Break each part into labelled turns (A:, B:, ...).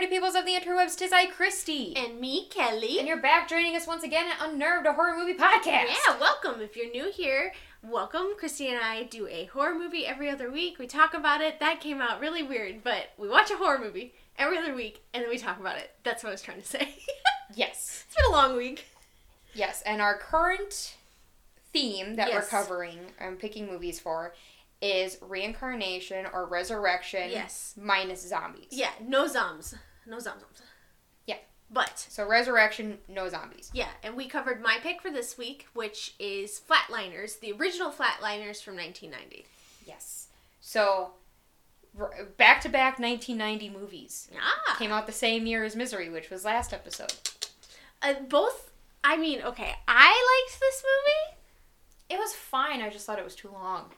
A: party peoples of the interwebs. 'Tis I, Christy.
B: And me, Kelly.
A: And you're back joining us once again at Unnerved, a horror movie podcast.
B: Yeah, welcome. If you're new here, welcome. Christy and I do a horror movie every other week. We talk about it. That came out really weird, but we watch a horror movie every other week, and then we talk about it. That's what I was trying to say.
A: Yes.
B: It's been a long week.
A: Yes, and our current theme that we're
B: Yes.
A: covering and picking movies for is reincarnation or resurrection
B: Yes.
A: minus zombies.
B: Yeah, no zombs. No zombs.
A: Yeah.
B: But,
A: So resurrection, no zombies.
B: yeah, and we covered my pick for this week, which is Flatliners, the original Flatliners from 1990.
A: Yes. So, back-to-back 1990 movies.
B: Yeah.
A: Came out the same year as Misery, which was last episode.
B: Both, I mean, okay, I liked this movie.
A: It was fine, I just thought it was too long.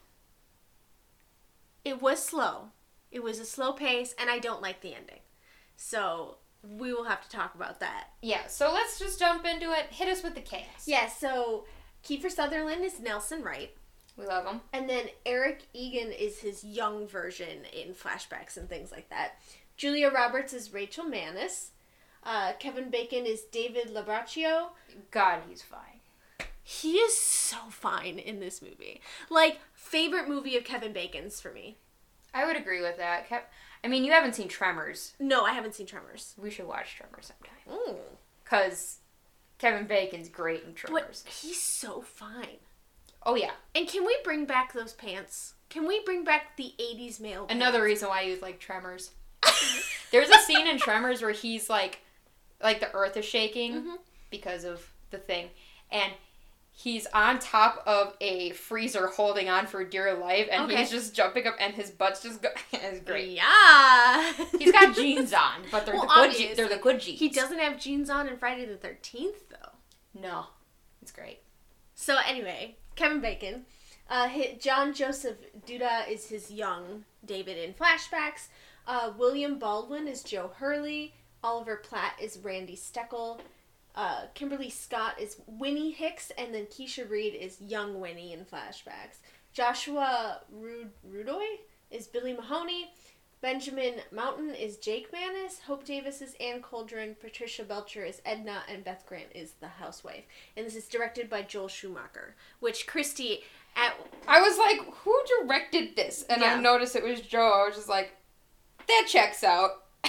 B: It was slow. It was a slow pace, and I don't like the ending. So, we will have to talk about that.
A: Yeah, so let's just jump into it. Hit us with the cast.
B: Yeah, so Kiefer Sutherland is Nelson Wright.
A: We love them.
B: And then Eric Egan is his young version in flashbacks and things like that. Julia Roberts is Rachel Mannis. Kevin Bacon is David Labraccio.
A: God, he's fine.
B: He is so fine in this movie. Like, favorite movie of Kevin Bacon's for me.
A: I would agree with that. I mean, you haven't seen Tremors.
B: No, I haven't seen Tremors.
A: We should watch Tremors sometime.
B: Ooh.
A: Because Kevin Bacon's great in
B: But
A: Tremors.
B: he's so fine.
A: Oh, yeah.
B: And can we bring back those pants? Can we bring back the 80s male pants?
A: Another reason why you like Tremors. There's a scene in Tremors where he's like the earth is shaking because of the thing. And he's on top of a freezer holding on for dear life. And he's just jumping up and his butt's just it's great.
B: Yeah.
A: He's got jeans on, but they're they're the good jeans.
B: He doesn't have jeans on in Friday the 13th, though.
A: No. It's great.
B: So anyway, Kevin Bacon. John Joseph Duda is his young David in flashbacks. William Baldwin is Joe Hurley. Oliver Platt is Randy Steckel. Kimberly Scott is Winnie Hicks. And then Keisha Reed is young Winnie in flashbacks. Joshua Rudoy is Billy Mahoney. Benjamin Mountain is Jake Mannis. Hope Davis is Ann Coldren. Patricia Belcher is Edna. And Beth Grant is the housewife. And this is directed by Joel Schumacher. Which Christy...
A: I was like, who directed this? And I noticed it was Joe. I was just like, that checks out.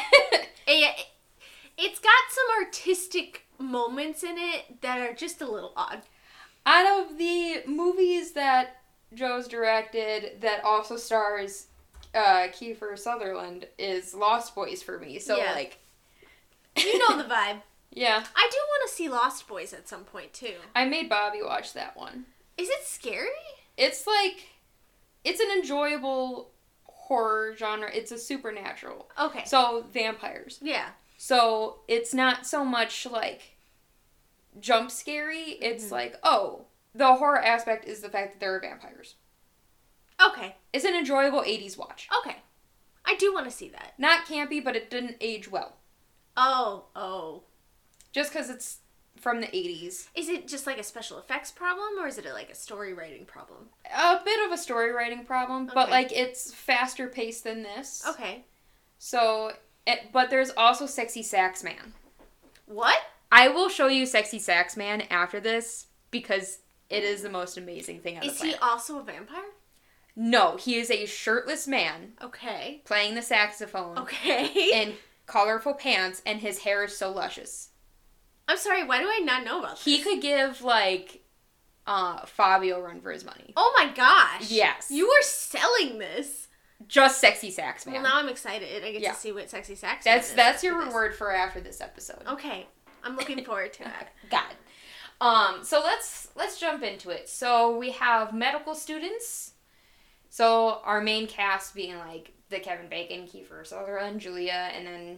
B: It's got some artistic moments in it that are just a little odd.
A: Out of the movies that Joe's directed that also stars Kiefer Sutherland is Lost Boys for me. So, like...
B: You know the vibe.
A: Yeah.
B: I do want to see Lost Boys at some point, too.
A: I made Bobby watch that one.
B: Is it scary?
A: It's like... It's an enjoyable horror genre. It's a supernatural.
B: Okay.
A: So, vampires.
B: Yeah.
A: So, it's not so much, like, jump scary. It's like, oh, the horror aspect is the fact that there are vampires.
B: Okay.
A: It's an enjoyable 80s watch.
B: Okay. I do want to see that.
A: Not campy, but it didn't age well.
B: Oh.
A: Just because it's from the 80s.
B: Is it just like a special effects problem, or is it like a story writing problem?
A: A bit of a story writing problem, but, like, it's faster paced than this.
B: Okay.
A: So... but there's also Sexy Sax Man.
B: What?
A: I will show you Sexy Sax Man after this because it is the most amazing thing on the planet.
B: Is he also a vampire?
A: No, he is a shirtless man.
B: Okay.
A: Playing the saxophone.
B: Okay.
A: In colorful pants, and his hair is so luscious.
B: I'm sorry, why do I not know about this?
A: He could give, like, Fabio a run for his money.
B: Oh my gosh.
A: Yes.
B: You are selling this.
A: Just Sexy Sax Man.
B: Well, now I'm excited. I get to see what Sexy Sax
A: Man is. That's your
B: this.
A: reward for after this episode.
B: Okay. I'm looking forward to that.
A: God. So let's jump into it. So we have medical students. So our main cast being, like, the Kevin Bacon, Kiefer Sutherland, Julia, and then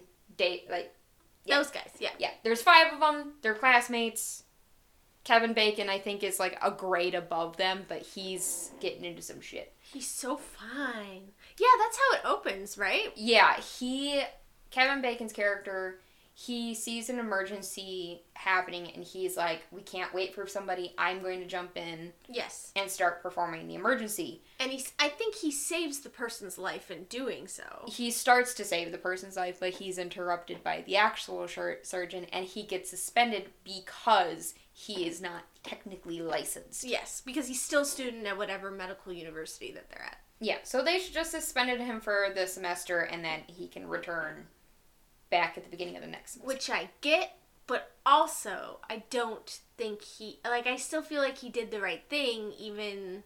B: those guys, yeah.
A: Yeah, there's 5 of them. They're classmates. Kevin Bacon, I think, is, like, a grade above them, but he's getting into some shit.
B: He's so fine. Yeah, that's how it opens, right?
A: Yeah, Kevin Bacon's character, he sees an emergency happening and he's like, we can't wait for somebody. I'm going to jump in.
B: Yes.
A: And start performing the emergency.
B: And I think he saves the person's life in doing so.
A: He starts to save the person's life, but he's interrupted by the actual surgeon and he gets suspended because he is not technically licensed.
B: Yes, because he's still a student at whatever medical university that they're at.
A: Yeah, so they should just suspended him for the semester and then he can return back at the beginning of the next semester.
B: Which I get, but also I don't think I still feel like he did the right thing, even,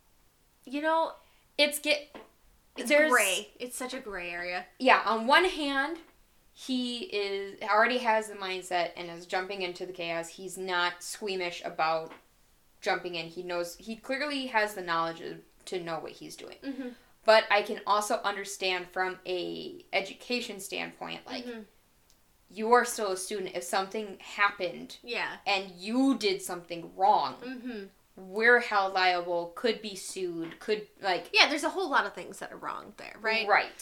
A: It's
B: gray. It's such a gray area.
A: Yeah, on one hand, he already has the mindset and is jumping into the chaos. He's not squeamish about jumping in. He clearly has the knowledge to know what he's doing.
B: Mm-hmm.
A: But I can also understand from a education standpoint, you are still a student. If something happened, and you did something wrong, we're held liable, could be sued,
B: there's a whole lot of things that are wrong there, right?
A: Right.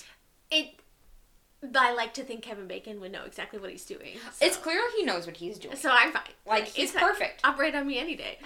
B: I like to think Kevin Bacon would know exactly what he's doing. So.
A: It's clear he knows what he's doing.
B: So I'm fine.
A: He's perfect.
B: Operate on me any day.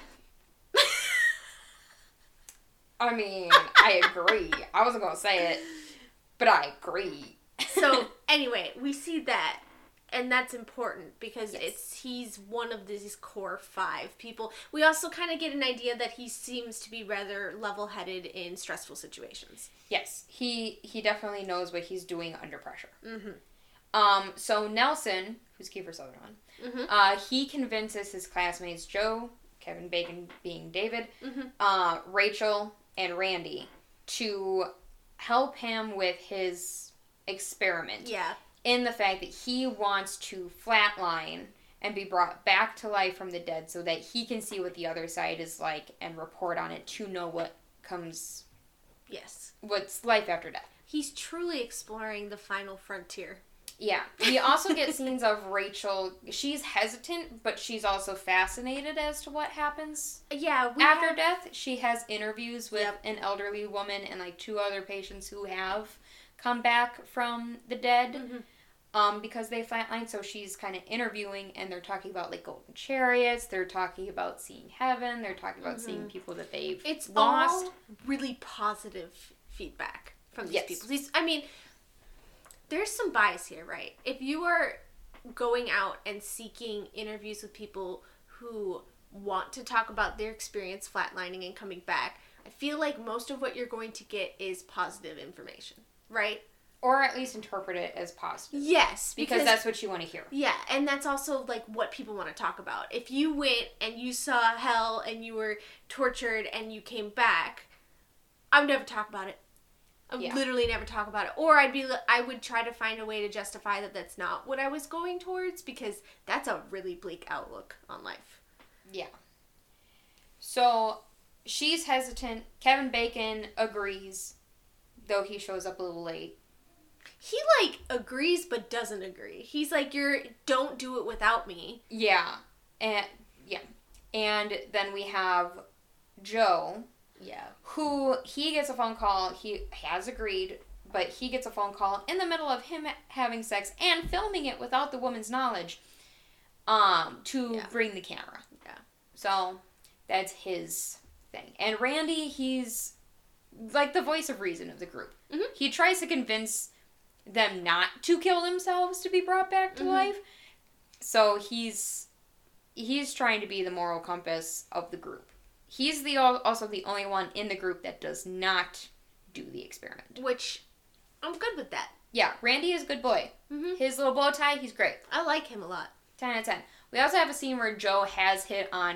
A: I mean, I agree. I wasn't going to say it, but I agree.
B: So, anyway, we see that, and that's important because he's one of these core 5 people. We also kind of get an idea that he seems to be rather level-headed in stressful situations.
A: Yes, he definitely knows what he's doing under pressure. Mm-hmm. So Nelson, who's Kiefer Sutherland, he convinces his classmates, Joe, Kevin Bacon being David, Rachel, and Randy to help him with his experiment.
B: Yeah.
A: In the fact that he wants to flatline and be brought back to life from the dead so that he can see what the other side is like and report on it to know what comes...
B: Yes.
A: What's life after death.
B: He's truly exploring the final frontier.
A: Yeah. We also get scenes of Rachel. She's hesitant, but she's also fascinated as to what happens after death. She has interviews with an elderly woman and 2 other patients who have come back from the dead because they flatlined. So she's kind of interviewing, and they're talking about golden chariots. They're talking about seeing heaven. They're talking about seeing people that they've lost.
B: All really positive feedback from these people. There's some bias here, right? If you are going out and seeking interviews with people who want to talk about their experience flatlining and coming back, I feel like most of what you're going to get is positive information, right?
A: Or at least interpret it as positive.
B: Yes.
A: Because that's what you want to hear.
B: Yeah, and that's also what people want to talk about. If you went and you saw hell and you were tortured and you came back, I would never talk about it. I would literally never talk about it. Or I would try to find a way to justify that that's not what I was going towards, because that's a really bleak outlook on life.
A: Yeah. So, she's hesitant. Kevin Bacon agrees, though he shows up a little late.
B: He, agrees but doesn't agree. He's like, don't do it without me.
A: Yeah. And then we have Joe...
B: Yeah.
A: Who, he gets a phone call, he has agreed, but he gets a phone call in the middle of him having sex and filming it without the woman's knowledge to bring the camera.
B: Yeah.
A: So, that's his thing. And Randy, he's the voice of reason of the group. Mm-hmm. He tries to convince them not to kill themselves to be brought back to life. So, he's trying to be the moral compass of the group. He's also the only one in the group that does not do the experiment.
B: Which, I'm good with that.
A: Yeah, Randy is a good boy. Mm-hmm. His little bow tie, he's great.
B: I like him a lot.
A: 10 out of 10. We also have a scene where Joe has hit on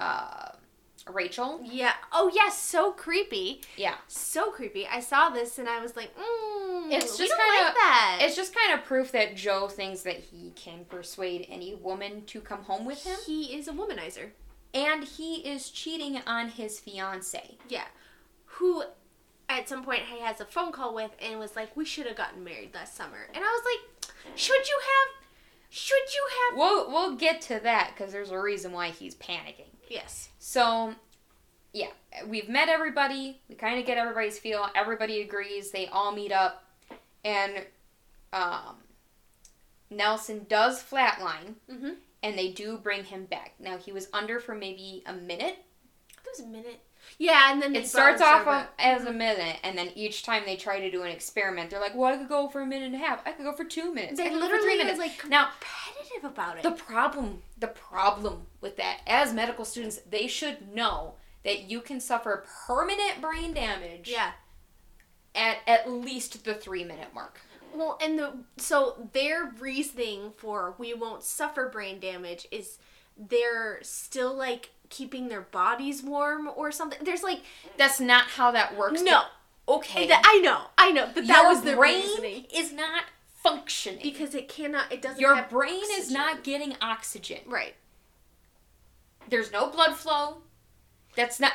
A: Rachel.
B: Yeah. Oh, yes, so creepy.
A: Yeah.
B: So creepy. I saw this and I was like,
A: it's just
B: that.
A: It's just kind of proof that Joe thinks that he can persuade any woman to come home with him.
B: He is a womanizer.
A: And he is cheating on his fiancée.
B: Yeah. Who, at some point, he has a phone call with and was like, we should have gotten married last summer. And I was like, should you have?
A: We'll get to that, because there's a reason why he's panicking.
B: Yes.
A: So, yeah. We've met everybody. We kind of get everybody's feel. Everybody agrees. They all meet up. And, Nelson does flatline,
B: Mm-hmm.
A: and they do bring him back. Now, he was under for maybe a minute.
B: That was a minute. Yeah, and then
A: It starts off as a minute, and then each time they try to do an experiment, they're like, well, I could go for a minute and a half. I could go for 2 minutes.
B: They
A: I could go for
B: literally
A: 3 minutes.
B: was, like,
A: now,
B: competitive about it.
A: the problem with that, as medical students, they should know that you can suffer permanent brain damage
B: Yeah.
A: at least the 3-minute mark.
B: Well, and so their reasoning for we won't suffer brain damage is they're still, like, keeping their bodies warm or something. There's, like...
A: That's not how that works.
B: No.
A: Okay.
B: I know, but that was their
A: brain
B: reasoning.
A: is not functioning.
B: Because it doesn't
A: Your
B: have
A: brain
B: oxygen.
A: is not getting oxygen.
B: Right.
A: There's no blood flow. That's not.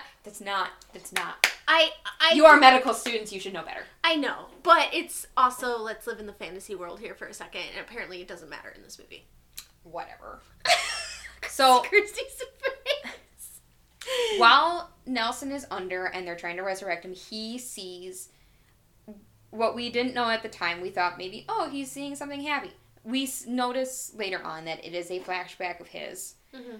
B: I
A: You are medical students, you should know better.
B: I know, but it's also, let's live in the fantasy world here for a second, and apparently it doesn't matter in this movie.
A: Whatever. So,
B: Christy's face.
A: while Nelson is under and they're trying to resurrect him, he sees what we didn't know at the time. We thought maybe, oh, he's seeing something happy. We notice later on that it is a flashback of his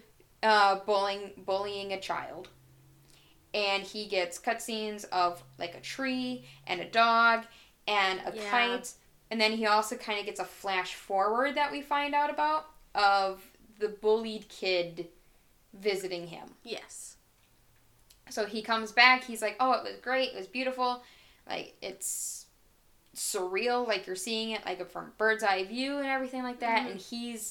A: bullying a child. And he gets cutscenes of, like, a tree and a dog and a kite. And then he also kind of gets a flash forward that we find out about of the bullied kid visiting him.
B: Yes.
A: So he comes back. He's like, oh, it was great. It was beautiful. Like, it's surreal. Like, you're seeing it, like, from bird's eye view and everything like that. Mm-hmm. And he's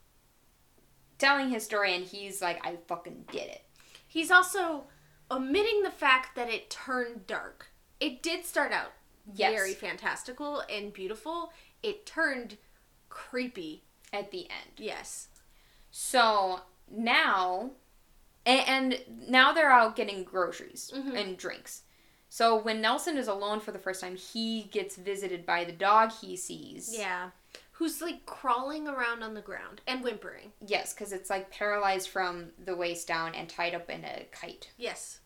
A: telling his story, and he's like, I fucking did it.
B: He's also omitting the fact that it turned dark. It did start out very fantastical and beautiful. It turned creepy
A: at the end.
B: Yes.
A: So now, and now they're out getting groceries and drinks. So when Nelson is alone for the first time, he gets visited by the dog he sees.
B: Yeah. Who's, like, crawling around on the ground and whimpering.
A: Yes, because it's, like, paralyzed from the waist down and tied up in a kite.
B: Yes.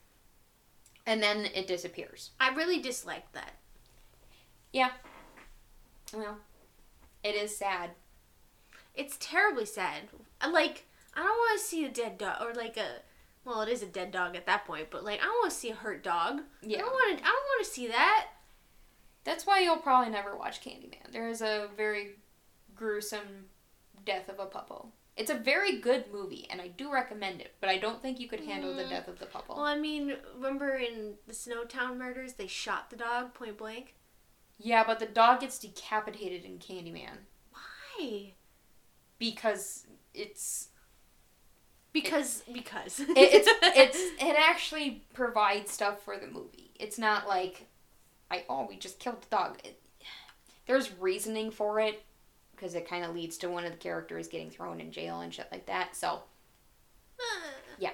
A: And then it disappears.
B: I really disliked that.
A: Yeah. Well, it is sad.
B: It's terribly sad. Like, I don't want to see a dead dog, or, like, well, it is a dead dog at that point, but, like, I don't want to see a hurt dog.
A: Yeah.
B: I don't want to see that.
A: That's why you'll probably never watch Candyman. There is a very gruesome death of a puppo. It's a very good movie, and I do recommend it, but I don't think you could handle the death of the puppo.
B: Well, I mean, remember in the Snowtown Murders, they shot the dog point blank?
A: Yeah, but the dog gets decapitated in Candyman.
B: Why?
A: Because it's...
B: Because.
A: It actually provides stuff for the movie. It's not like... we just killed the dog. There's reasoning for it, because it kind of leads to one of the characters getting thrown in jail and shit like that, so... Yeah.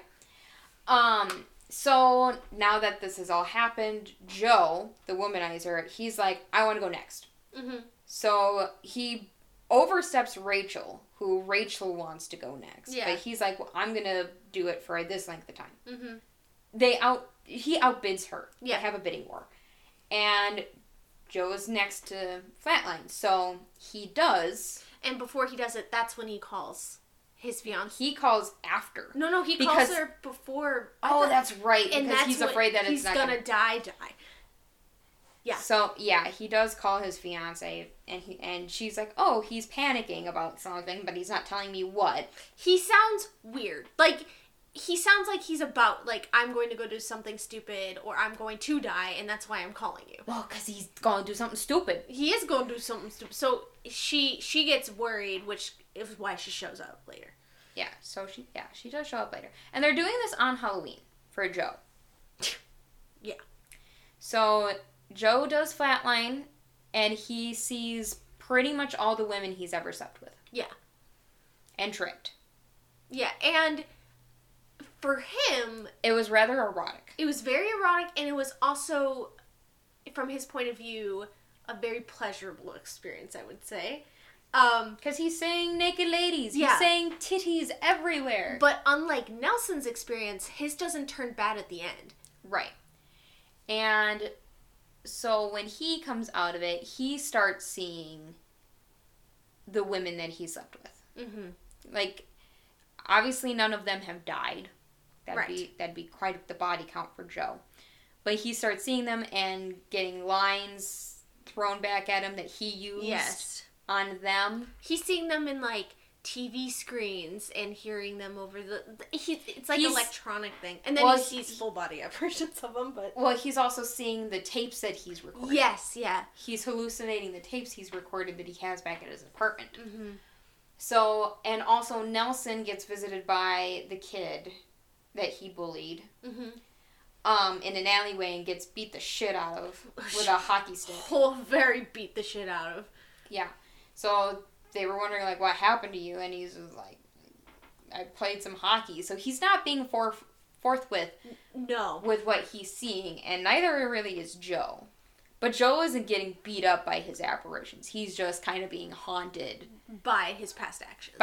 A: So, now that this has all happened, Joe, the womanizer, he's like, I want to go next.
B: Mm-hmm.
A: So, he oversteps Rachel, who Rachel wants to go next.
B: Yeah.
A: But he's like, well, I'm going to do it for this length of time.
B: Mm-hmm.
A: He outbids her.
B: Yeah.
A: They have a bidding war. And Joe's next to Flatline, so he does.
B: And before he does it, that's when he calls his fiancée.
A: He calls after.
B: No, he calls her before.
A: Oh, that's right,
B: and
A: because he's afraid that it's not
B: he's gonna die. Yeah.
A: So, yeah, he does call his fiancée, and she's like, oh, he's panicking about something, but he's not telling me what.
B: He sounds weird. Like... He sounds like he's about, like, I'm going to go do something stupid, or I'm going to die, and that's why I'm calling you.
A: Well, because he's going to do something stupid.
B: He is going to do something stupid. So, she gets worried, which is why she shows up later.
A: Yeah, so she does show up later. And they're doing this on Halloween for Joe.
B: Yeah.
A: So, Joe does flatline, and he sees pretty much all the women he's ever slept with.
B: Yeah.
A: And tricked.
B: Yeah, and... For him...
A: It was rather erotic.
B: It was very erotic, and it was also, from his point of view, a very pleasurable experience, I would say.
A: Because he's saying naked ladies. Yeah. He's saying titties everywhere.
B: But unlike Nelson's experience, his doesn't turn bad at the end.
A: Right. And so when he comes out of it, he starts seeing the women that he slept with.
B: Mm-hmm.
A: Like, obviously none of them have died. That'd be quite the body count for Joe. But he starts seeing them and getting lines thrown back at him that he used on them.
B: He's seeing them in, like, TV screens and hearing them over it's like an electronic thing. And then he sees full body versions of them, but...
A: Well, he's also seeing the tapes that he's recorded.
B: Yes, yeah.
A: He's hallucinating the tapes he's recorded that he has back at his apartment.
B: Mm-hmm.
A: So, and also Nelson gets visited by the kid that he bullied.
B: Mm-hmm.
A: In an alleyway and gets beat the shit out of with a hockey stick.
B: Very beat the shit out of.
A: Yeah. So they were wondering, like, what happened to you? And he's just like, I played some hockey. So he's not being forthwith with what he's seeing. And neither really is Joe. But Joe isn't getting beat up by his apparitions. He's just kind of being haunted.
B: By his past actions.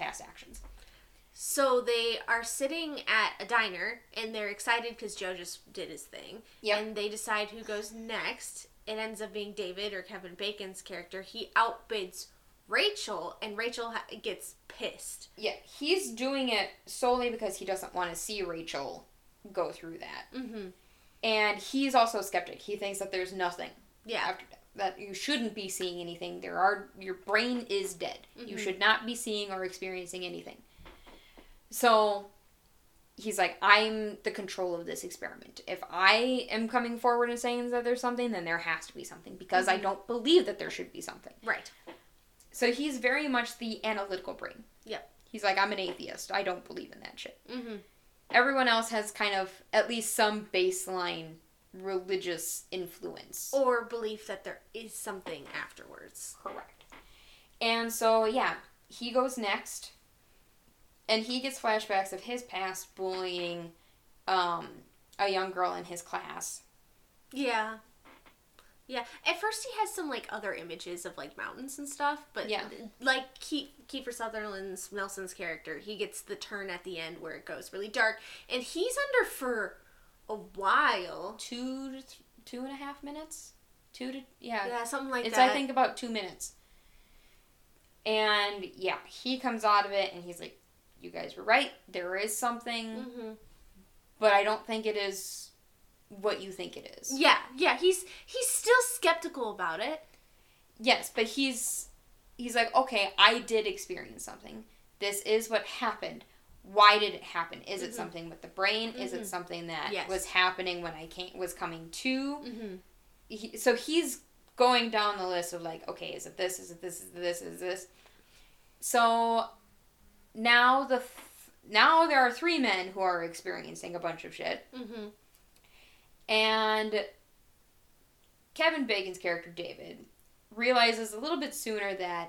B: So they are sitting at a diner, and they're excited because Joe just did his thing.
A: Yep.
B: And they decide who goes next. It ends up being David, or Kevin Bacon's character. He outbids Rachel, and Rachel gets pissed.
A: Yeah, he's doing it solely because he doesn't want to see Rachel go through that.
B: Mm-hmm.
A: And he's also a skeptic. He thinks that there's nothing after that. That you shouldn't be seeing anything. Your brain is dead. Mm-hmm. You should not be seeing or experiencing anything. So he's like, I'm the control of this experiment. If I am coming forward and saying that there's something, then there has to be something. Because I don't believe that there should be something.
B: Right.
A: So he's very much the analytical brain.
B: Yep.
A: He's like, I'm an atheist. I don't believe in that shit.
B: Mm-hmm.
A: Everyone else has kind of at least some baseline religious influence.
B: Or belief that there is something afterwards.
A: Correct. And so, yeah, he goes next. And he gets flashbacks of his past bullying a young girl in his class.
B: Yeah. Yeah. At first he has some, like, other images of, like, mountains and stuff. But, like, Kiefer Sutherland's Nelson's character, he gets the turn at the end where it goes really dark. And he's under for a while.
A: 2.5 minutes?
B: Yeah, something like
A: it's,
B: that.
A: I think, about 2 minutes. And, yeah, he comes out of it and he's like, you guys were right. There is something.
B: Mm-hmm.
A: But I don't think it is what you think it is.
B: Yeah. He's still skeptical about it.
A: Yes, but he's like, okay, I did experience something. This is what happened. Why did it happen? Is it something with the brain? Mm-hmm. Is it something that was happening when I was coming to? Mm-hmm. So he's going down the list of like, okay, is it this? Is it this? Is it this? Is this? So now now there are 3 men who are experiencing a bunch of shit.
B: Mm-hmm.
A: And Kevin Bacon's character, David, realizes a little bit sooner that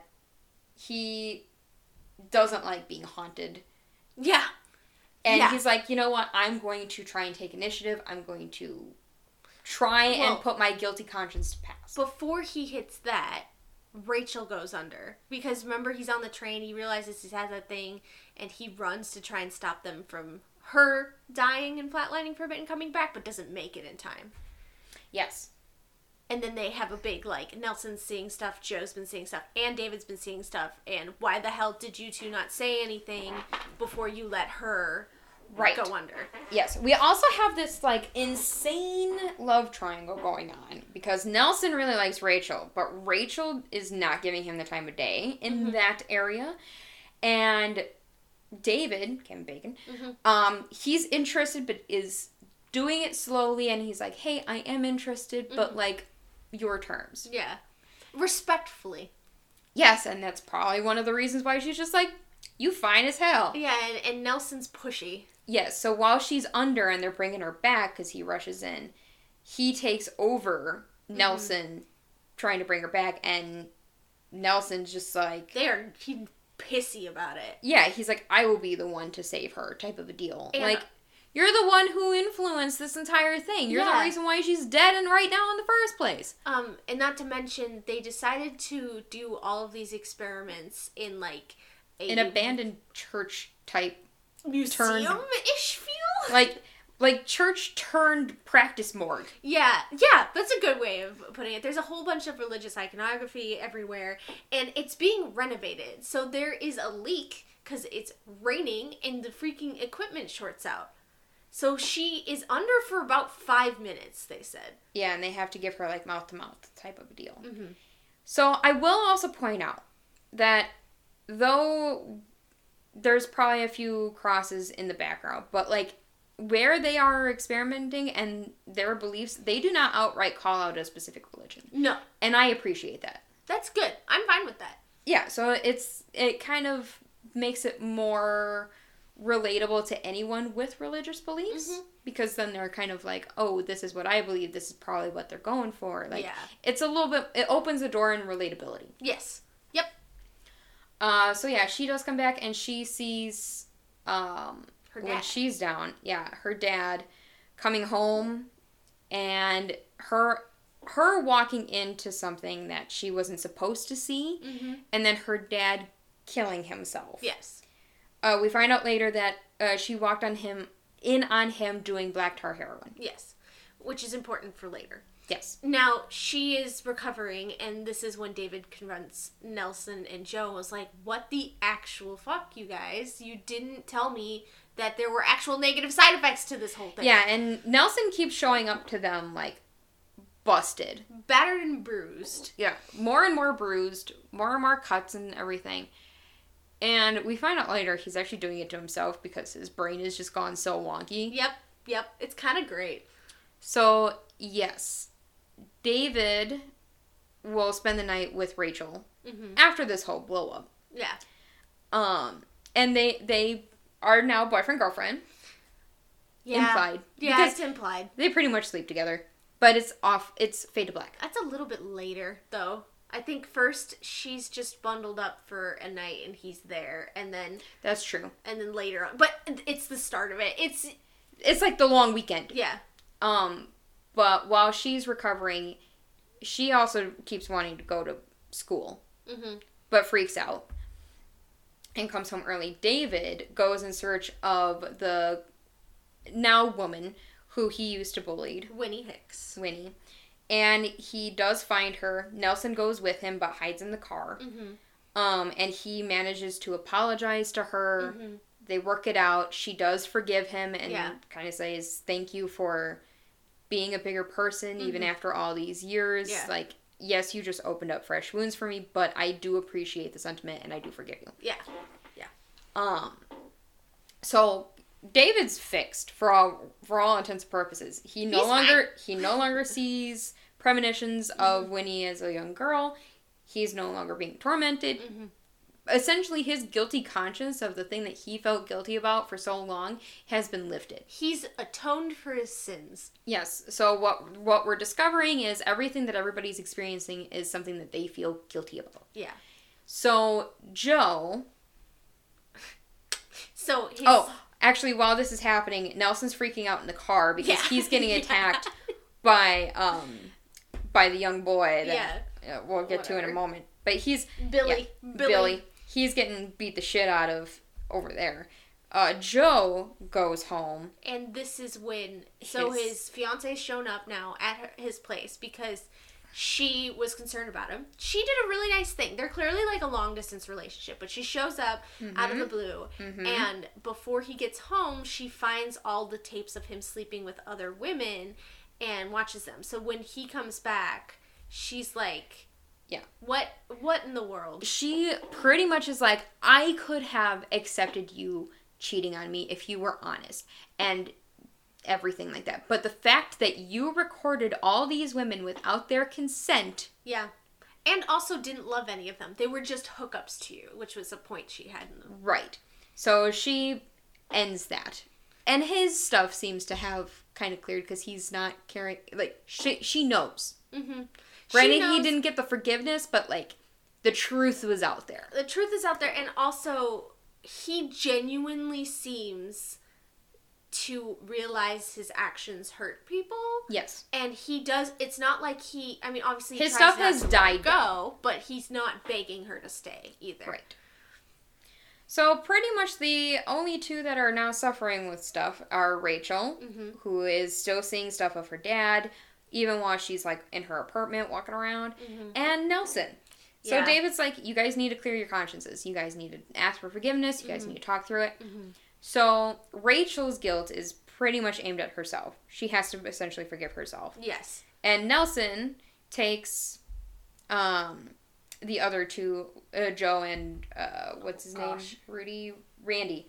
A: he doesn't like being haunted.
B: Yeah.
A: And he's like, you know what? I'm going to try and take initiative. I'm going to try and put my guilty conscience to pass.
B: Before he hits that, Rachel goes under. Because remember, he's on the train, he realizes he has that thing, and he runs to try and stop them from her dying and flatlining for a bit and coming back, but doesn't make it in time.
A: Yes.
B: And then they have a big, like, Nelson's seeing stuff, Joe's been seeing stuff, and David's been seeing stuff, and why the hell did you two not say anything before you let her go under?
A: Yes. We also have this, like, insane love triangle going on, because Nelson really likes Rachel, but Rachel is not giving him the time of day in that area, and David, Kevin Bacon, he's interested, but is doing it slowly, and he's like, hey, I am interested, but, like, your terms.
B: Yeah. Respectfully.
A: Yes, and that's probably one of the reasons why she's just like, you fine as hell.
B: Yeah, and Nelson's pushy.
A: Yes, so while she's under and they're bringing her back because he rushes in, he takes over Nelson trying to bring her back, and Nelson's just like...
B: He's pissy about it.
A: Yeah, he's like, I will be the one to save her type of a deal.
B: And
A: like... You're the one who influenced this entire thing. You're the reason why she's dead and right now in the first place.
B: And not to mention, they decided to do all of these experiments in, like,
A: an abandoned church type
B: museum-ish feel?
A: Like, like church turned practice morgue.
B: Yeah, that's a good way of putting it. There's a whole bunch of religious iconography everywhere, and it's being renovated. So there is a leak because it's raining and the freaking equipment shorts out. So she is under for about 5 minutes, they said.
A: Yeah, and they have to give her like mouth-to-mouth type of a deal. Mm-hmm. So I will also point out that though there's probably a few crosses in the background, but like where they are experimenting and their beliefs, they do not outright call out a specific religion.
B: No.
A: And I appreciate that.
B: That's good. I'm fine with that.
A: Yeah, so it kind of makes it more relatable to anyone with religious beliefs, mm-hmm. because then they're kind of like, oh, this is what I believe, this is probably what they're going for. Like, it's a little bit, it opens the door in relatability.
B: Yes. Yep.
A: So yeah, she does come back and she sees, when she's down, her dad coming home and her walking into something that she wasn't supposed to see, mm-hmm. and then her dad killing himself.
B: Yes.
A: We find out later that she walked on him doing black tar heroin.
B: Yes, which is important for later.
A: Yes.
B: Now, she is recovering, and this is when David confronts Nelson and Joe and was like, what the actual fuck, you guys? You didn't tell me that there were actual negative side effects to this whole thing.
A: Yeah, and Nelson keeps showing up to them, like, busted.
B: Battered and bruised.
A: Yeah, more and more bruised, more and more cuts and everything. And we find out later he's actually doing it to himself because his brain has just gone so wonky.
B: Yep. It's kind of great.
A: So, yes. David will spend the night with Rachel, mm-hmm. after this whole blow-up.
B: Yeah.
A: And they are now boyfriend-girlfriend.
B: Yeah.
A: Implied.
B: Yeah,
A: because
B: it's implied.
A: They pretty much sleep together. But it's fade to black.
B: That's a little bit later, though. I think first she's just bundled up for a night and he's there, and then...
A: That's true.
B: And then later on... But it's the start of it.
A: It's like the long weekend.
B: Yeah.
A: But while she's recovering, she also keeps wanting to go to school. Mm-hmm. But freaks out. And comes home early. David goes in search of the now woman who he used to bully.
B: Winnie Hicks.
A: Winnie. And he does find her. Nelson goes with him, but hides in the car. Mm-hmm. And he manages to apologize to her. Mm-hmm. They work it out. She does forgive him and kind of says, thank you for being a bigger person, mm-hmm. even after all these years. Yeah. Like, yes, you just opened up fresh wounds for me, but I do appreciate the sentiment and I do forgive you.
B: Yeah.
A: So David's fixed for all intents and purposes. He no longer sees premonitions of Winnie as a young girl. He's no longer being tormented. Mm-hmm. Essentially, his guilty conscience of the thing that he felt guilty about for so long has been lifted.
B: He's atoned for his sins.
A: Yes. So what we're discovering is everything that everybody's experiencing is something that they feel guilty about.
B: Yeah.
A: So Joe. Actually, while this is happening, Nelson's freaking out in the car because he's getting attacked by the young boy that we'll get to in a moment. But he's... Billy. He's getting beat the shit out of over there. Joe goes home.
B: And this is when... So his fiance's shown up now at his place because she was concerned about him. She did a really nice thing. They're clearly like a long-distance relationship, but she shows up out of the blue. Mm-hmm. And before he gets home, she finds all the tapes of him sleeping with other women and watches them. So when he comes back, she's like...
A: Yeah.
B: What in the world?
A: She pretty much is like, I could have accepted you cheating on me if you were honest. And everything like that. But the fact that you recorded all these women without their consent...
B: Yeah. And also didn't love any of them. They were just hookups to you, which was a point she had in them.
A: Right. So she ends that. And his stuff seems to have kind of cleared because he's not caring... Like, she knows. Mm-hmm. Granted, he didn't get the forgiveness, but, like, the truth was out there.
B: The truth is out there, and also, he genuinely seems to realize his actions hurt people.
A: Yes.
B: And he does, it's not like he, I mean, obviously
A: his stuff has died
B: go, but he's not begging her to stay either.
A: Right. So pretty much the only two that are now suffering with stuff are Rachel, who is still seeing stuff of her dad, even while she's like in her apartment walking around, and Nelson. So David's like, you guys need to clear your consciences. You guys need to ask for forgiveness. You guys need to talk through it. So Rachel's guilt is pretty much aimed at herself. She has to essentially forgive herself.
B: Yes.
A: And Nelson takes the other two, Joe and what's his name? Randy.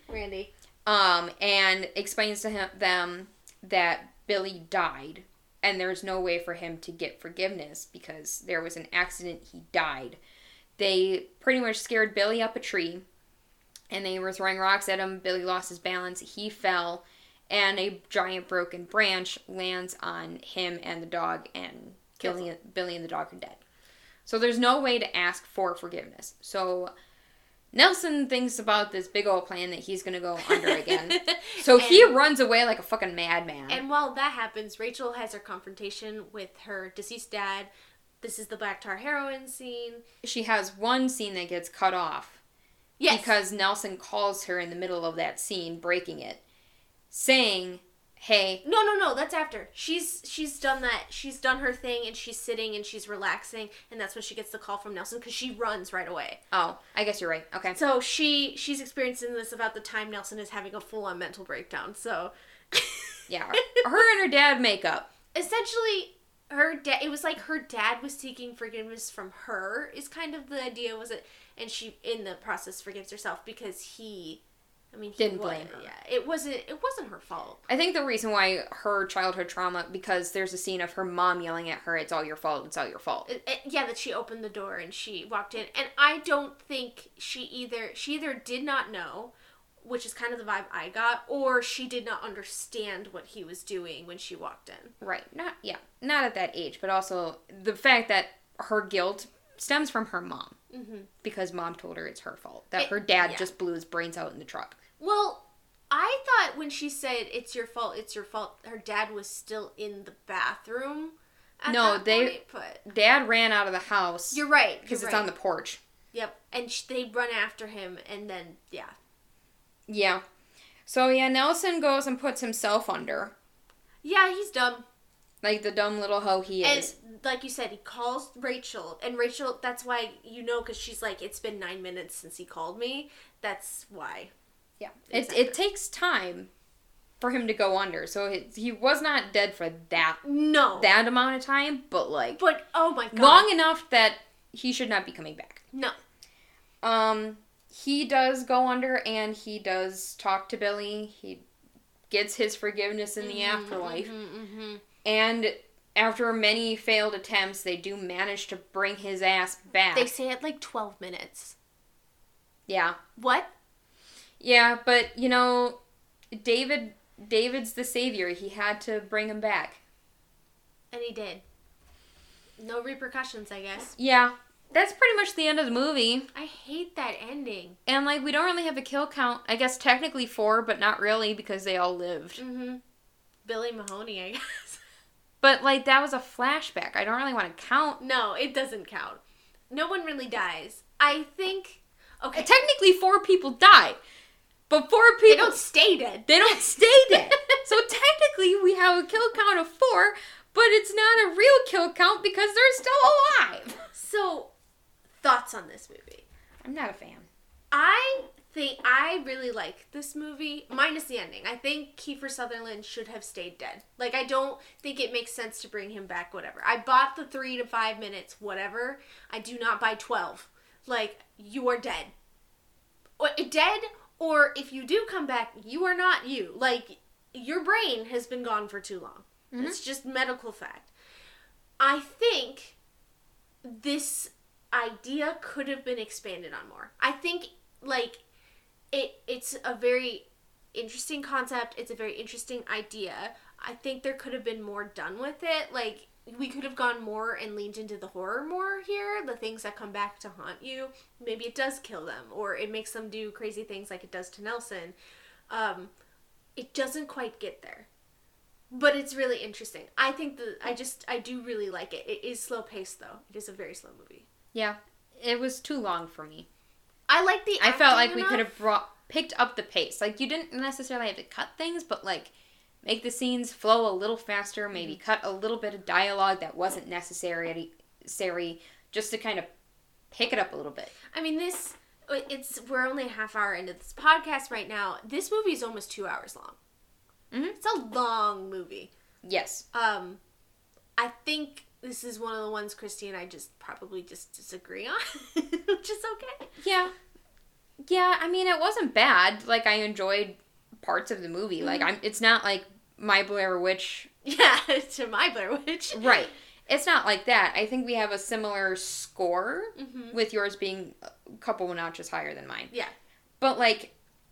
A: And explains to them that Billy died, and there's no way for him to get forgiveness because there was an accident. He died. They pretty much scared Billy up a tree, and they were throwing rocks at him. Billy lost his balance. He fell, and a giant broken branch lands on him and the dog, and Billy and the dog are dead. So there's no way to ask for forgiveness. So Nelson thinks about this big old plan that he's going to go under again. So he runs away like a fucking madman.
B: And while that happens, Rachel has her confrontation with her deceased dad. This is the black tar heroin scene.
A: She has one scene that gets cut off.
B: Yes.
A: Because Nelson calls her in the middle of that scene, breaking it, saying, hey...
B: No, that's after. She's done that. She's done her thing, and she's sitting, and she's relaxing, and that's when she gets the call from Nelson, because she runs right away.
A: Oh, I guess you're right. Okay.
B: So she's experiencing this about the time Nelson is having a full-on mental breakdown, so...
A: Yeah, her and her dad make up.
B: Essentially... it was like her dad was seeking forgiveness from her, is kind of the idea, was it? And she, in the process, forgives herself because he
A: didn't blame her.
B: Yeah, it wasn't her fault.
A: I think the reason why her childhood trauma, because there's a scene of her mom yelling at her, it's all your fault, it's all your fault.
B: That she opened the door and she walked in. And I don't think she either did not know, which is kind of the vibe I got, or she did not understand what he was doing when she walked in.
A: Right. Not at that age, but also the fact that her guilt stems from her mom. Mm-hmm. Because mom told her it's her fault. That her dad just blew his brains out in the truck.
B: Well, I thought when she said, it's your fault, her dad was still in the bathroom at that point.
A: Dad ran out of the house.
B: You're right.
A: Because it's on the porch.
B: Yep. And they run after him, and then,
A: Yeah. So, Nelson goes and puts himself under.
B: Yeah, he's dumb.
A: Like the dumb little hoe he is.
B: And like you said, he calls Rachel. And Rachel, that's why, because she's like, it's been 9 minutes since he called me. That's why.
A: Yeah. It takes time for him to go under. So he was not dead for that amount of time. But
B: oh my God.
A: Long enough that he should not be coming back.
B: No.
A: He does go under, and he does talk to Billy. He gets his forgiveness in the afterlife. And after many failed attempts, they do manage to bring his ass back.
B: They say it like 12 minutes.
A: Yeah.
B: What?
A: Yeah, but, David's the savior. He had to bring him back.
B: And he did. No repercussions, I guess.
A: Yeah. That's pretty much the end of the movie.
B: I hate that ending.
A: And, we don't really have a kill count. I guess technically 4, but not really because they all lived.
B: Mm-hmm. Billy Mahoney, I guess.
A: But, that was a flashback. I don't really want to count.
B: No, it doesn't count. No one really dies. I think... Okay.
A: Technically 4 people die. But 4 people...
B: They don't stay dead.
A: They don't stay dead. So technically we have a kill count of 4, but it's not a real kill count because they're still alive.
B: So, thoughts on this movie?
A: I'm not a fan.
B: I really like this movie, minus the ending. I think Kiefer Sutherland should have stayed dead. I don't think it makes sense to bring him back, whatever. I bought the 3 to 5 minutes, whatever. I do not buy 12. You are dead. Dead, or if you do come back, you are not you. Your brain has been gone for too long. Mm-hmm. It's just medical fact. I think this idea could have been expanded on more. I think, it's a very interesting concept. It's a very interesting idea. I think there could have been more done with it. We could have gone more and leaned into the horror more here. The things that come back to haunt you. Maybe it does kill them, or it makes them do crazy things like it does to Nelson. It doesn't quite get there. But it's really interesting. I think I do really like it. It is slow paced though. It is a very slow movie.
A: Yeah. It was too long for me.
B: I like the
A: I felt like
B: acting
A: we could
B: enough.
A: have picked up the pace. Like, you didn't necessarily have to cut things, but, like, make the scenes flow a little faster, maybe cut a little bit of dialogue that wasn't necessary, just to kind of pick it up a little bit.
B: I mean, we're only a half hour into this podcast right now. This movie is almost 2 hours long.
A: Mm-hmm.
B: It's a long movie.
A: Yes.
B: I think this is one of the ones Christy and I probably disagree on, which is okay.
A: Yeah. Yeah, I mean, it wasn't bad. Like, I enjoyed parts of the movie.
B: Mm-hmm.
A: Like, it's not like My Blair Witch.
B: Yeah, to My Blair Witch.
A: Right. It's not like that. I think we have a similar score, with yours being a couple notches higher than mine.
B: Yeah.
A: But, like,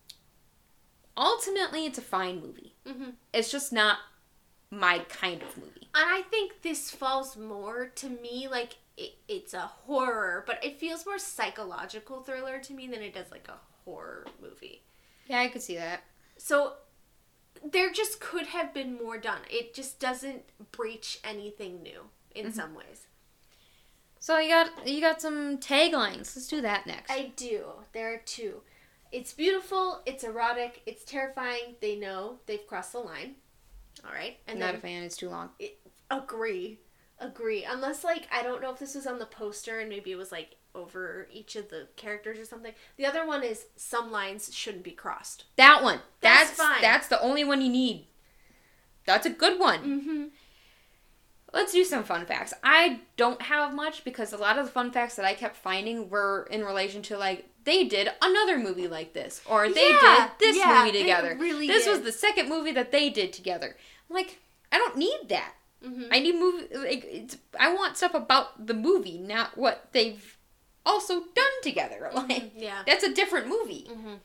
A: ultimately, it's a fine movie.
B: Mm-hmm.
A: It's just not my kind of movie.
B: And I think this falls more to me like it's a horror, but it feels more psychological thriller to me than it does like a horror movie.
A: Yeah, I could see that.
B: So there just could have been more done. It just doesn't breach anything new in some ways.
A: So you got some taglines. Let's do that next.
B: I do. There are two. It's beautiful, it's erotic, it's terrifying. They know they've crossed the line. All right. And
A: Not
B: then
A: a fan. It's too long.
B: Agree. Unless, like, I don't know if this was on the poster and maybe it was, like, over each of the characters or something. The other one is some lines shouldn't be crossed.
A: That one.
B: That's fine.
A: That's the only one you need. That's a good one.
B: Mm-hmm.
A: Let's do some fun facts. I don't have much because a lot of the fun facts that I kept finding were in relation to, like, they did another movie like this. Or they did this movie together.
B: Really
A: this
B: did.
A: was the second movie that they did together. I'm like, I don't need that.
B: Mm-hmm.
A: I need I want stuff about the movie, not what they've also done together. Like,
B: yeah.
A: that's a different movie.
B: Mm-hmm.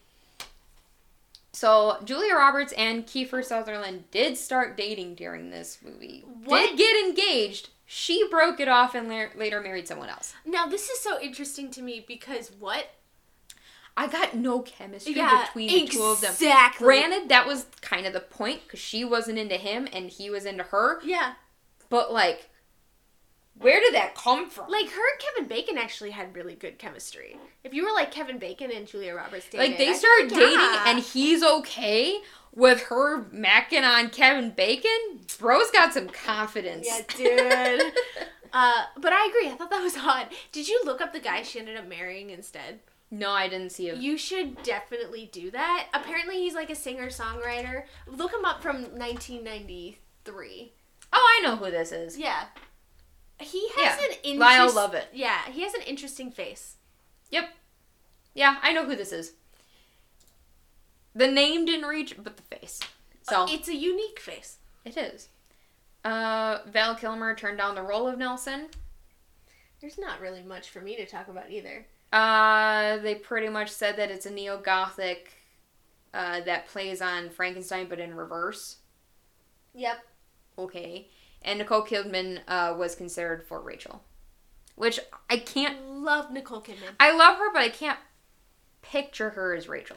A: So, Julia Roberts and Kiefer Sutherland did start dating during this movie.
B: What?
A: Did get engaged. She broke it off and later married someone else.
B: Now, this is so interesting to me because what?
A: I got no chemistry
B: Yeah,
A: between the two of them.
B: exactly.
A: Granted, that was kind of the point, because she wasn't into him and he was into her.
B: Yeah.
A: But, like, where did that come from?
B: Like, her and Kevin Bacon actually had really good chemistry. If you were like Kevin Bacon and Julia Roberts dating,
A: Like, they
B: I'd be
A: started
B: like,
A: dating
B: yeah.
A: and he's okay with her macking on Kevin Bacon? Bro's got some confidence.
B: Yeah, dude. But I agree. I thought that was odd. Did you look up the guy she ended up marrying instead?
A: No, I didn't see him.
B: You should definitely do that. Apparently, he's like a singer-songwriter. Look him up from 1993.
A: Oh, I know who this is.
B: Yeah. He has an interesting...
A: Lyle Lovett.
B: Yeah, he has an interesting face.
A: Yep. Yeah, I know who this is. The name didn't reach, but the face. So
B: It's a unique face.
A: it is. Val Kilmer turned down the role of Nelson.
B: There's not really much for me to talk about either.
A: They pretty much said that it's a neo-gothic that plays on Frankenstein, but in reverse.
B: Yep.
A: Okay. And Nicole Kidman was considered for Rachel. Which I can't...
B: Love Nicole Kidman.
A: I love her, but I can't picture her as Rachel.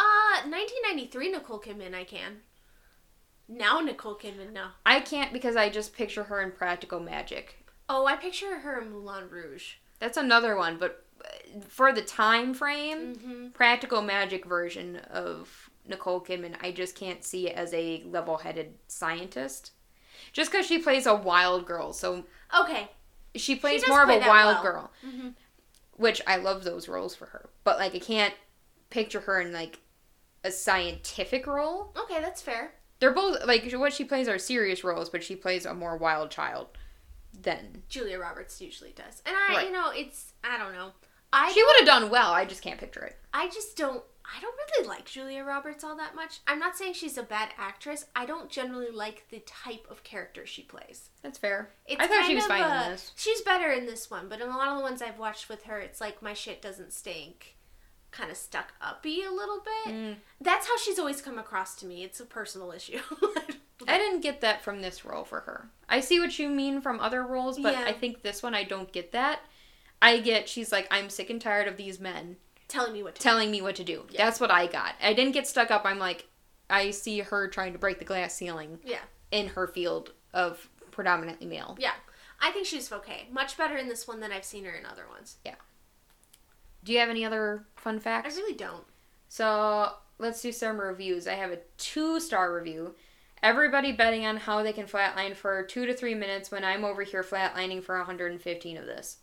B: 1993 Nicole Kidman, I can. Now Nicole Kidman, no.
A: I can't because I just picture her in Practical Magic.
B: Oh, I picture her in Moulin Rouge.
A: That's another one, but for the time frame, Practical Magic version of Nicole Kidman, I just can't see it as a level-headed scientist. Just because she plays a wild girl, so...
B: Okay.
A: She plays
B: does
A: more of
B: play
A: a
B: that
A: wild
B: well.
A: girl.
B: Mm-hmm.
A: Which I love those roles for her. But, like, I can't picture her in, like, a scientific role.
B: Okay, that's fair.
A: They're both, like, what she plays are serious roles, but she plays a more wild child than...
B: Julia Roberts usually does. And
A: Right.
B: I don't know.
A: She would have done well, I just can't picture it.
B: I don't really like Julia Roberts all that much. I'm not saying she's a bad actress. I don't generally like the type of character she plays.
A: That's fair.
B: It's
A: I thought she
B: kind
A: was
B: of
A: fine in this.
B: She's better in this one, but in a lot of the ones I've watched with her, it's like my shit doesn't stink. Kind of stuck uppy a little bit. That's how she's always come across to me. It's a personal issue.
A: I didn't get that from this role for her. I see what you mean from other roles, but
B: Yeah.
A: I think this one I don't get that. I get she's like, I'm sick and tired of these men
B: telling me what to
A: telling me what to do.
B: Yeah.
A: That's what I got. I didn't get stuck up. I'm like, I see her trying to break the glass ceiling
B: Yeah.
A: in her field of predominantly male.
B: Yeah. I think she's okay. Much better in this one than I've seen her in other ones.
A: Yeah. Do you have any other fun
B: I
A: facts?
B: really don't.
A: So let's do some reviews. I have a 2-star review. Everybody betting on how they can flatline for 2 to 3 minutes when I'm over here flatlining for 115 of this.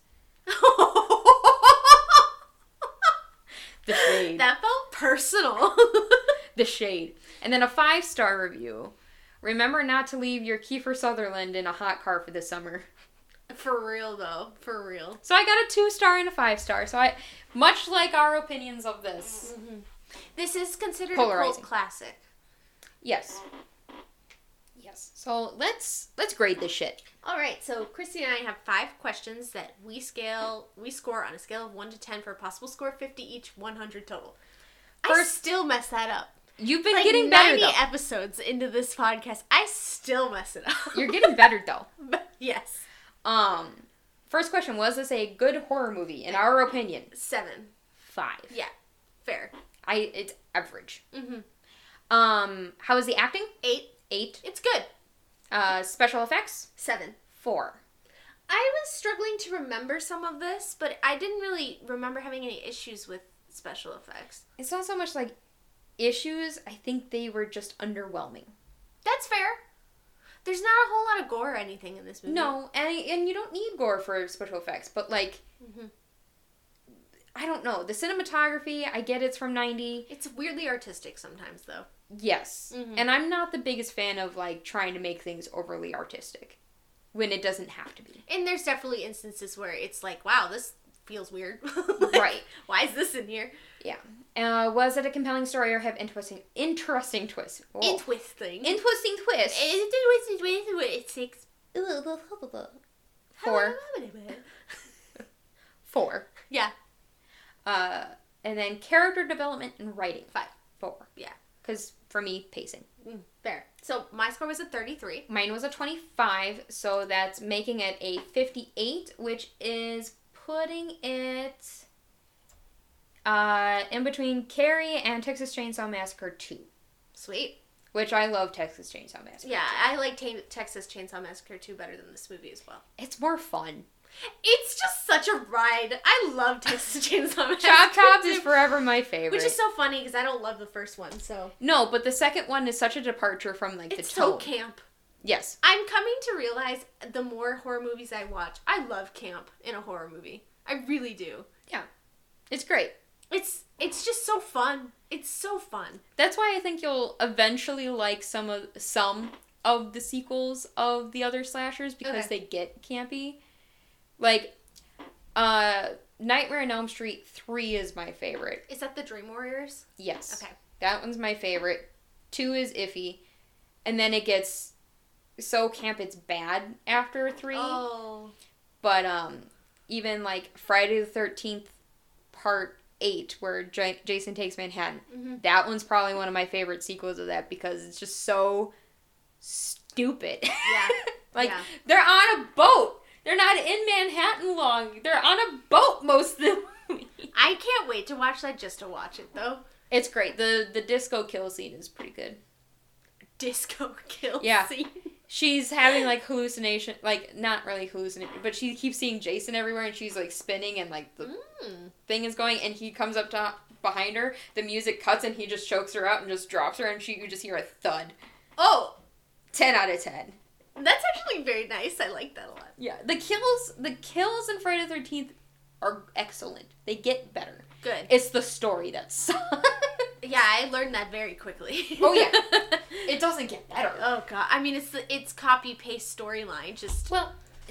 A: The shade.
B: That felt personal.
A: The shade. And then a 5-star review. Remember not to leave your Kiefer Sutherland in a hot car for the summer.
B: For real, though. For real.
A: So I got a 2-star and a 5-star. So I, much like our opinions of this.
B: Mm-hmm. This is considered
A: Polarizing.
B: a cult classic.
A: Yes. Yes. So let's grade this shit.
B: All right, so Christy and I have 5 questions that we score on a scale of 1 to 10 for a possible score of 50 each, 100 total. I still mess that up.
A: You've been
B: like
A: getting better
B: 90
A: though.
B: episodes into this podcast, I still mess it up.
A: You're getting better though.
B: Yes.
A: First question, was this a good horror movie in our opinion?
B: 7.
A: 5.
B: Yeah. Fair.
A: It's average.
B: Mm-hmm.
A: How was the acting?
B: 8.
A: 8.
B: It's good.
A: Special effects?
B: 7.
A: 4.
B: I was struggling to remember some of this, but I didn't really remember having any issues with special effects.
A: It's not so much like issues, I think they were just underwhelming.
B: That's fair. There's not a whole lot of gore or anything in this movie.
A: No, and you don't need gore for special effects, but like, I don't know. The cinematography, I get it's from 90.
B: It's weirdly artistic sometimes, though.
A: Yes. And I'm not the biggest fan of like trying to make things overly artistic when it doesn't have to be.
B: And there's definitely instances where it's like, wow, this feels weird. Like,
A: right.
B: Why is this in here?
A: Yeah. Was it a compelling story or have interesting twists? Oh.
B: Interesting
A: twist.
B: 6.
A: 4. 4.
B: Yeah.
A: And then character development and writing.
B: 5.
A: 4.
B: Yeah.
A: Because for me, pacing.
B: Fair. So my score was a 33.
A: Mine was a 25, so that's making it a 58, which is putting it in between Carrie and Texas Chainsaw Massacre 2.
B: Sweet.
A: Which I love Texas Chainsaw Massacre.
B: Yeah, I like Texas Chainsaw Massacre 2 better than this movie as well.
A: It's more fun.
B: It's just such a ride. I love Texas Chainsaw Massacre.
A: Chop Chop is forever my favorite.
B: Which is so funny because I don't love the first one, so.
A: No, but the second one is such a departure from like
B: it's
A: the tone.
B: so camp.
A: Yes.
B: I'm coming to realize the more horror movies I watch, I love camp in a horror movie. I really do.
A: Yeah. It's great.
B: It's just so fun. It's so fun.
A: That's why I think you'll eventually like some of the sequels of the other slashers because they get campy. Like, Nightmare on Elm Street 3 is my favorite.
B: Is that the Dream Warriors?
A: Yes.
B: Okay.
A: That one's my favorite. 2 is iffy. And then it gets so camp it's bad after 3.
B: Oh.
A: But, even, like, Friday the 13th Part 8, where Jason Takes Manhattan, that one's probably one of my favorite sequels of that because it's just so stupid.
B: Yeah.
A: Like, they're on a boat! They're not in Manhattan long. They're on a boat most of the movie.
B: I can't wait to watch that just to watch it, though.
A: It's great. The disco kill scene is pretty good.
B: Disco kill scene?
A: She's having, like, hallucination. Like, not really hallucination, but she keeps seeing Jason everywhere, and she's, like, spinning, and, like, the thing is going, and he comes up behind her. The music cuts, and he just chokes her out and just drops her, and you just hear a thud.
B: Oh!
A: 10 out of 10.
B: That's actually very nice. I like that a lot.
A: Yeah. The kills in Friday the 13th are excellent. They get better.
B: Good.
A: It's the story that sucks.
B: Yeah, I learned that very quickly.
A: Oh, yeah. It doesn't get better.
B: Oh, God. I mean, it's copy-paste storyline, just...
A: Well,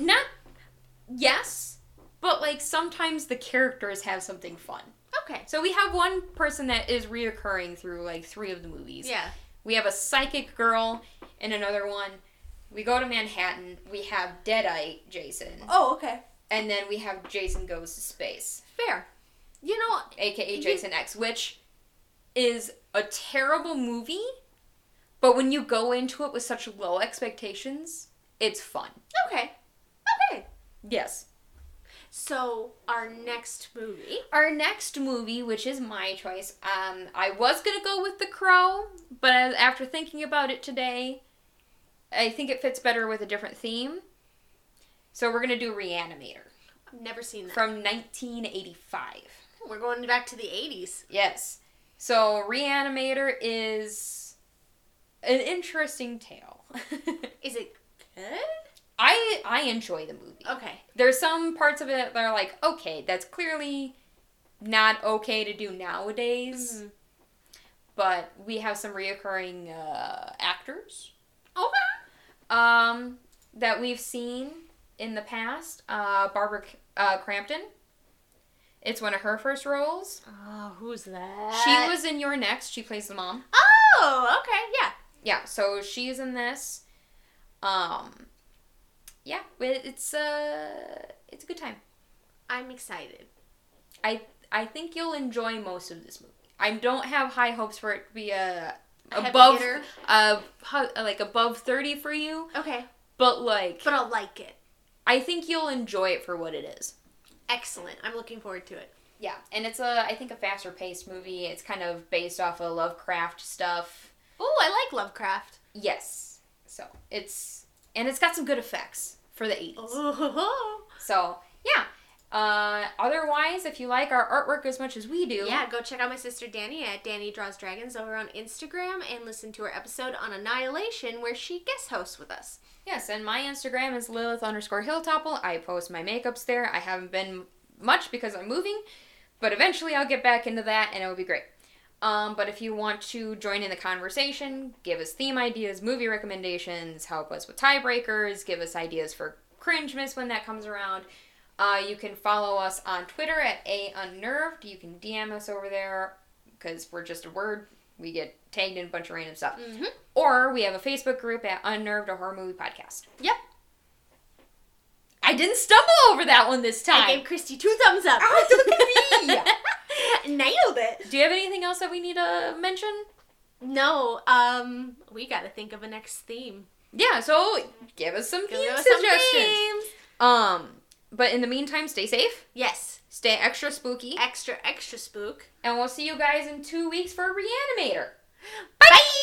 A: yes, but, like, sometimes the characters have something fun.
B: Okay.
A: So we have one person that is reoccurring through, like, 3 of the movies.
B: Yeah.
A: We have a psychic girl in another one. We go to Manhattan. We have Deadite Jason.
B: Oh, okay.
A: And then we have Jason Goes to Space.
B: Fair. You know...
A: AKA Jason X, which is a terrible movie, but when you go into it with such low expectations, it's fun.
B: Okay. Okay.
A: Yes.
B: So, our next movie...
A: Our next movie, which is my choice, I was going to go with The Crow, but after thinking about it today, I think it fits better with a different theme. So we're going to do Reanimator.
B: I've never seen that.
A: From 1985.
B: We're going back to the 80s.
A: Yes. So, Reanimator is an interesting tale.
B: Is it good?
A: I enjoy the movie.
B: Okay.
A: There's some parts of it that are like, okay, that's clearly not okay to do nowadays. Mm-hmm. But we have some reoccurring actors.
B: Okay.
A: That we've seen in the past. Barbara Crampton. It's one of her first roles.
B: Oh, who's that?
A: She was in You're Next. She plays the mom.
B: Oh, okay, yeah.
A: Yeah, so she's in this. Yeah, it's a good time.
B: I'm excited.
A: I think you'll enjoy most of this movie. I don't have high hopes for it to be
B: above
A: 30 for you.
B: Okay.
A: But
B: I'll like it.
A: I think you'll enjoy it for what it is.
B: Excellent. I'm looking forward to it.
A: Yeah, and it's I think a faster paced movie. It's kind of based off of Lovecraft stuff.
B: Oh, I like Lovecraft.
A: Yes. So, it's got some good effects for the 80s.
B: Oh.
A: So, yeah. Otherwise, if you like our artwork as much as we do...
B: Yeah, go check out my sister Danny at Danny Draws Dragons over on Instagram and listen to her episode on Annihilation where she guest hosts with us.
A: Yes, and my Instagram is Lilith_Hilltopple. I post my makeups there. I haven't been much because I'm moving, but eventually I'll get back into that and it will be great. But if you want to join in the conversation, give us theme ideas, movie recommendations, help us with tiebreakers, give us ideas for Cringemas when that comes around. You can follow us on Twitter at @unnerved. You can DM us over there because we're just a word. We get tagged in a bunch of random stuff. Mm-hmm. Or we have a Facebook group at Unnerved, a horror movie podcast.
B: Yep.
A: I didn't stumble over that one this time.
B: I gave Christy 2 thumbs up.
A: Oh, look at me!
B: Nailed it.
A: Do you have anything else that we need to mention?
B: No. We got to think of a next theme.
A: Yeah, so give us some theme suggestions. But in the meantime, stay safe.
B: Yes.
A: Stay extra spooky.
B: Extra spook.
A: And we'll see you guys in 2 weeks for Reanimator.
B: Bye!